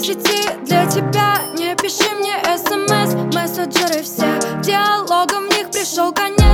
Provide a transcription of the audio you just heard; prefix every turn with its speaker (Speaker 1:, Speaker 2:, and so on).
Speaker 1: сети для тебя. Не пиши мне смс, мессенджеры все диалогом в них пришел конец.